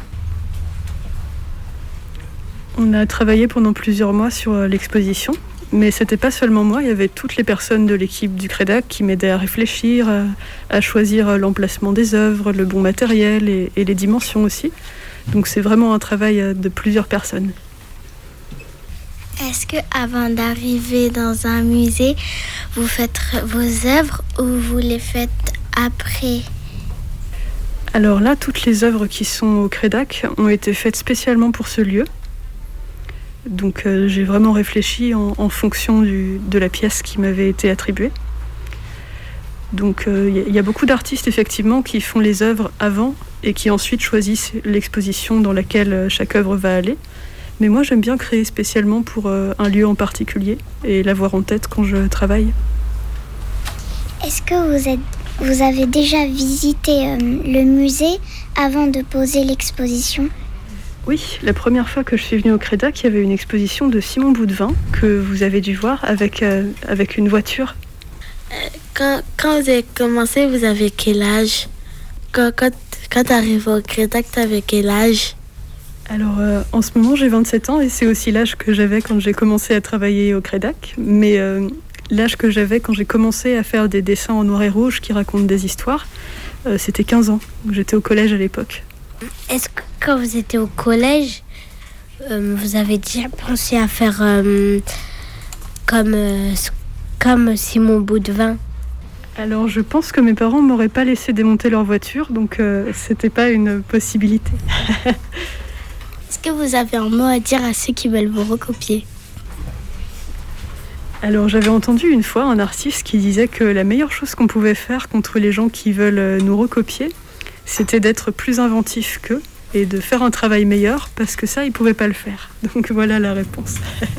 S20: On a travaillé pendant plusieurs mois sur l'exposition. Mais c'était pas seulement moi, il y avait toutes les personnes de l'équipe du Crédac qui m'aidaient à réfléchir, à choisir l'emplacement des œuvres, le bon matériel et les dimensions aussi. Donc c'est vraiment un travail de plusieurs personnes.
S13: Est-ce que avant d'arriver dans un musée, vous faites vos œuvres ou vous les faites après?
S20: Alors là, toutes les œuvres qui sont au Crédac ont été faites spécialement pour ce lieu. Donc j'ai vraiment réfléchi en fonction de la pièce qui m'avait été attribuée. Donc il y a beaucoup d'artistes effectivement qui font les œuvres avant et qui ensuite choisissent l'exposition dans laquelle chaque œuvre va aller. Mais moi j'aime bien créer spécialement pour un lieu en particulier et l'avoir en tête quand je travaille.
S4: Est-ce que vous avez déjà visité le musée avant de poser l'exposition?
S20: Oui, la première fois que je suis venue au Crédac, il y avait une exposition de Simon Boudvin que vous avez dû voir avec une voiture.
S8: Quand vous avez commencé, vous avez quel âge? Quand tu arrives au Crédac, tu avais quel âge?
S20: Alors, en ce moment, j'ai 27 ans et c'est aussi l'âge que j'avais quand j'ai commencé à travailler au Crédac. Mais l'âge que j'avais quand j'ai commencé à faire des dessins en noir et rouge qui racontent des histoires, c'était 15 ans. J'étais au collège à l'époque.
S13: Est-ce que quand vous étiez au collège, vous avez déjà pensé à faire comme Simon Boudvin?
S20: Alors, je pense que mes parents ne m'auraient pas laissé démonter leur voiture, donc c'était pas une possibilité.
S13: Est-ce que vous avez un mot à dire à ceux qui veulent vous recopier?
S20: Alors, j'avais entendu une fois un artiste qui disait que la meilleure chose qu'on pouvait faire contre les gens qui veulent nous recopier, c'était d'être plus inventif qu'eux et de faire un travail meilleur, parce que ça, ils ne pouvaient pas le faire. Donc voilà la réponse.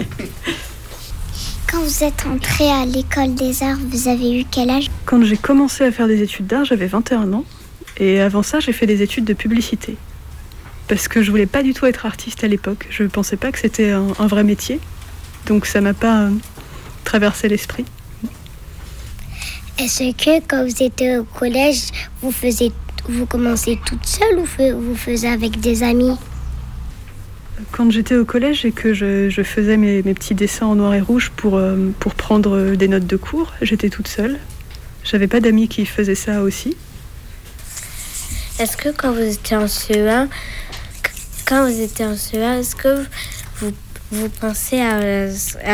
S4: Quand vous êtes entré à l'école des arts, vous avez eu quel âge?
S20: Quand j'ai commencé à faire des études d'art, j'avais 21 ans. Et avant ça, j'ai fait des études de publicité. Parce que je voulais pas du tout être artiste à l'époque. Je pensais pas que c'était un vrai métier. Donc ça m'a pas traversé l'esprit.
S4: Est-ce que quand vous étiez au collège, vous commencez toute seule ou vous faisiez avec des amis?
S20: Quand j'étais au collège et que je faisais mes petits dessins en noir et rouge pour prendre des notes de cours, j'étais toute seule. J'avais pas d'amis qui faisaient ça aussi.
S13: Est-ce que quand vous étiez en CE1, est-ce que vous pensez à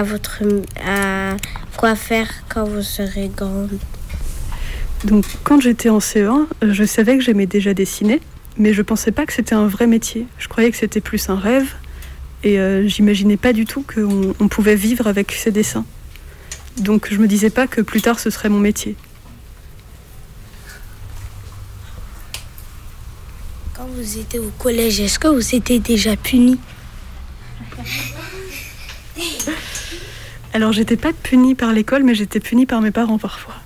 S13: quoi faire quand vous serez grande?
S20: Donc quand j'étais en CE1, je savais que j'aimais déjà dessiner, mais je pensais pas que c'était un vrai métier. Je croyais que c'était plus un rêve et j'imaginais pas du tout qu'on pouvait vivre avec ces dessins. Donc je me disais pas que plus tard ce serait mon métier.
S13: Quand vous étiez au collège, est-ce que vous étiez déjà puni?
S20: Alors j'étais pas punie par l'école, mais j'étais punie par mes parents parfois.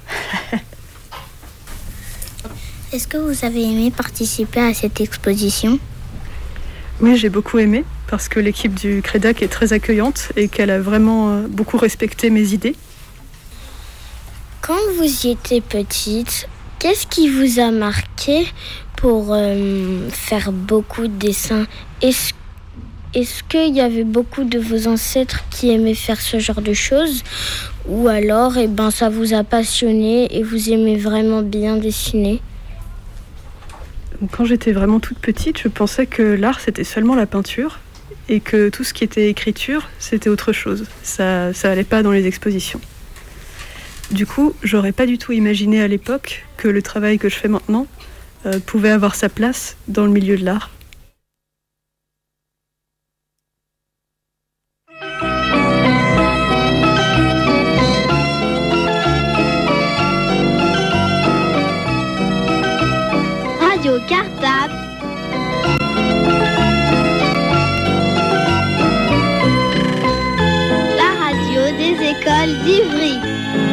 S13: Est-ce que vous avez aimé participer à cette exposition?
S20: Oui, j'ai beaucoup aimé, parce que l'équipe du Crédac est très accueillante et qu'elle a vraiment beaucoup respecté mes idées.
S13: Quand vous y étiez petite, qu'est-ce qui vous a marqué pour faire beaucoup de dessins? Est-ce qu'il y avait beaucoup de vos ancêtres qui aimaient faire ce genre de choses? Ou alors, ça vous a passionné et vous aimez vraiment bien dessiner?
S20: Quand j'étais vraiment toute petite, je pensais que l'art, c'était seulement la peinture et que tout ce qui était écriture, c'était autre chose. Ça allait pas dans les expositions. Du coup, j'aurais pas du tout imaginé à l'époque que le travail que je fais maintenant pouvait avoir sa place dans le milieu de l'art.
S9: Radio Cartable. La radio des écoles d'Ivry.